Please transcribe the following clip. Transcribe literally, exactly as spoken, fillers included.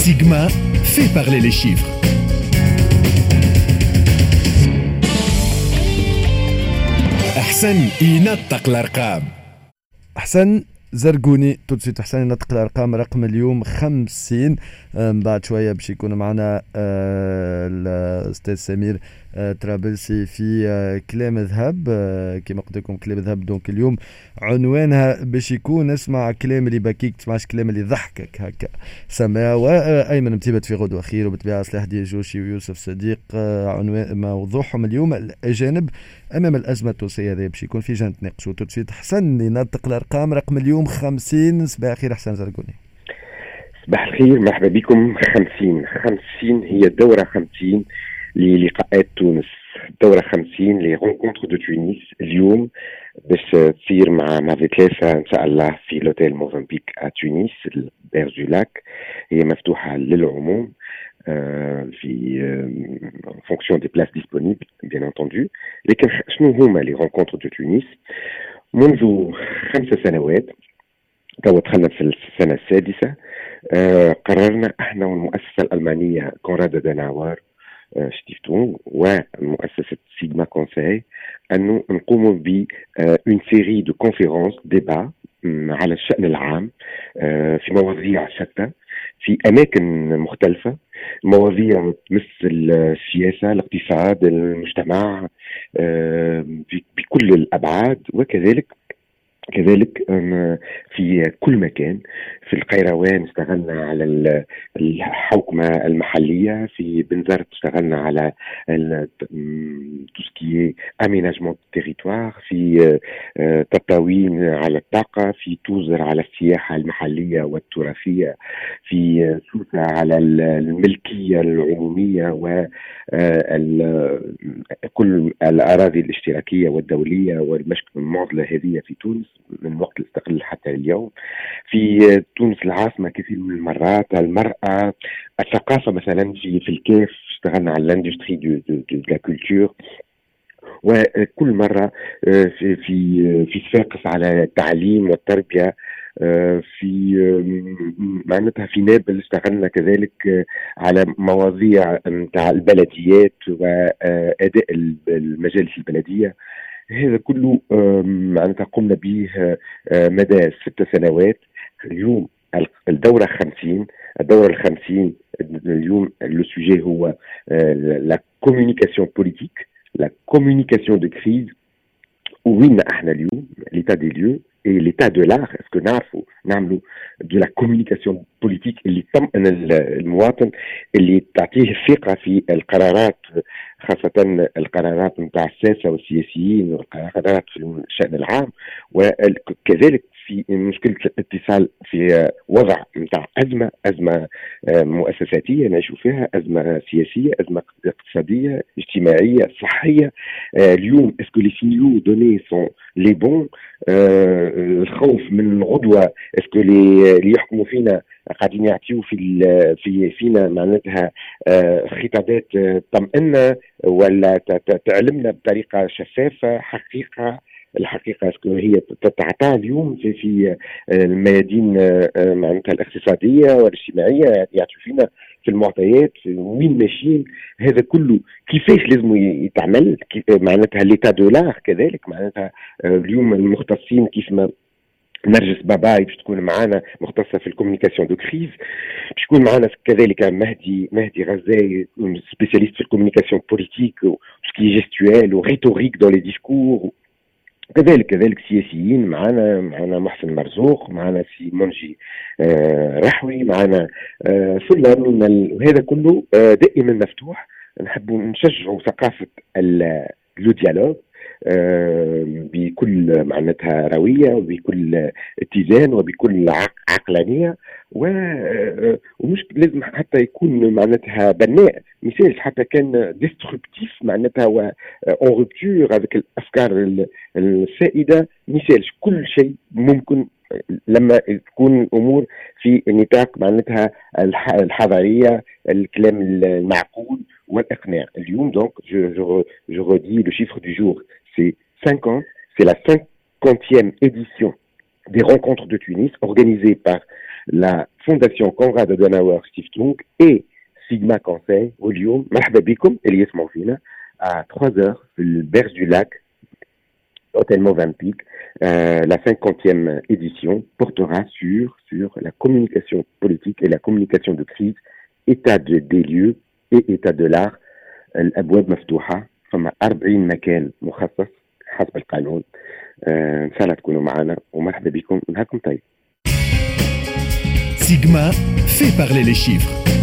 Sigma fait parler les chiffres. أحسن ينطق الأرقام. أحسن زرقوني تدسيت أحسن ينطق الأرقام. رقم اليوم خمسين. بعد شوية باش يكون معنا الأستاذ سمير ترابلسي في كلام ذهب كما قلت لكم كلام ذهب. دونك اليوم عنوانها باش يكون اسمع كلام اللي باكيك تسمعش كلام اللي ضحكك هكا سماع. وأيمن متيبت في غدوة خير وبتبيع صلاح ديجوشي ويوسف صديق. عنوان موضوعهم اليوم الأجانب أمام الأزمة التونسية. هذا باش يكون في جنة نقشوا تدسيت حسن ينطق الأرقام. رقم اليوم خمسين. صباح الخير أحسن زرقوني. صباح الخير مرحبا بكم. خمسين خمسين هي الدورة خمسين للقاءات تونس. الدورة خمسين لي رونكونتر دو تونس اليوم باش تصير مع مع ثلاثة إن شاء الله في لوتيل موزمبيك à تونس البيرج دو لاك. هي مفتوحة للعموم في فونكسيون دي بلاس ديسبونيبل بيان انتوندو. لكن شنو هما لي رونكونتر دو تونس؟ منذ خمس سنوات توا دخلنا في السنة السادسة. آه قررنا احنا والمؤسسة الألمانية كونراد دناور آه شتيفتون ومؤسسة سيجما كونساي أنه نقوم ب اون سيري دو كونفيرونس ديبا على الشأن العام آه في مواضيع شتى في أماكن مختلفة. مواضيع تمس السياسة، الاقتصاد، المجتمع آه بكل الأبعاد. وكذلك كذلك في كل مكان. في القيروان اشتغلنا على الحوكمة المحلية، في بنزرت اشتغلنا على توسكي اميناجمون تيريتوار، في تطاوين على الطاقة، في توزر على السياحة المحلية والتراثية، في سوسة على الملكية العمومية وكل الأراضي الاشتراكية والدولية والمعضلة هذه في تونس من وقت الاستقلال حتى اليوم. في تونس العاصمة كثير من المرات المرأة، الثقافة مثلا في في الكيف اشتغلنا على الاندستري دو دو لا كولتور. وكل مرة في في في صفاقس على التعليم والتربية. في معناتها في نابل اشتغلنا كذلك على مواضيع نتاع البلديات وأداء المجالس البلدية. هذا كله معناتها قمنا به مدى ست سنوات. اليوم الدورة خمسين. الدورة الخمسين اليوم لو سوجي هو لا كومونيكاسيون بوليتيك، لا كومونيكاسيون دو كريز. وين احنا اليوم ليتا دي ليو اي ليتا دو لار. اسكو نعرفوا نعملوا دو لا كومونيكاسيون بوليتيك اللي تطمئن المواطن، اللي تعطيه الثقة في القرارات، خاصة القرارات نتاع الساسة والسياسيين والقرارات في الشأن العام. وكذلك في مشكلة الاتصال في وضع نتاع أزمة أزمة مؤسساتية نعيشوا فيها، أزمة سياسية، أزمة اقتصادية، اجتماعية، صحية. اليوم اسكو لي سينيو دوني سون لي بون؟ الخوف من غدوة اسكو اللي يحكموا فينا قاعدين يعطيو في في فينا معناتها خطابات تطمئننا ولا تعلمنا بطريقة شفافة؟ حقيقة الحقيقة اسكو هي تتعطى اليوم في في الميادين معناتها الاقتصادية والاجتماعية، يعطيو فينا في المعطيات وين ماشيين. هذا كله كيفاش لازم يتعمل معناتها ليتا دولار. كذلك معناتها اليوم المختصين كيف ما نرجس باباي باش تكون معنا مختصة في الكومونيكاسيون دو كريز، باش تكون معنا كذلك مهدي مهدي غزاي سبيسياليست في الكومونيكاسيون بوليتيك وسكي جيستوال وريتوريك دون لي ديسكور. كذلك كذلك سياسيين معنا معنا محسن مرزوق، معنا سي منجي آه رحوي، معنا آه سلم. وهذا كله آه دائما مفتوح. نحب نشجعوا ثقافة لو ديالوج آه بكل معناتها روية وبكل اتزان وبكل عقلانية. ومش لازم حتى يكون معناتها بناء، مثال حتى كان ديستركتيف معناتها و اون روبتور هذيك الافكار السائده. مثال كل شيء ممكن لما تكون الامور في نطاق معناتها الحضاريه، الكلام المعقول والاقناع. اليوم دونك جو جو redis le chiffre du jour, c'est cinquante, c'est la cinquantième édition des rencontres de Tunis organisées par la Fondation Konrad Adenauer Stiftung et Sigma Conseil واليوم مرحبا بكم اللي يسمعوا فينا à trois heures في البرج du lac Hôtel Movenpick. Euh, la cinquantième édition portera sur, sur la communication politique et la communication de crise, état de, des lieux et état de l'art. الأبواب مفتوحة فما أربعين مكان مخصص حسب القانون. إن شاء الله تكونوا معنا ومرحبا بكم. نهاركم طيب. Sigma fait parler les chiffres.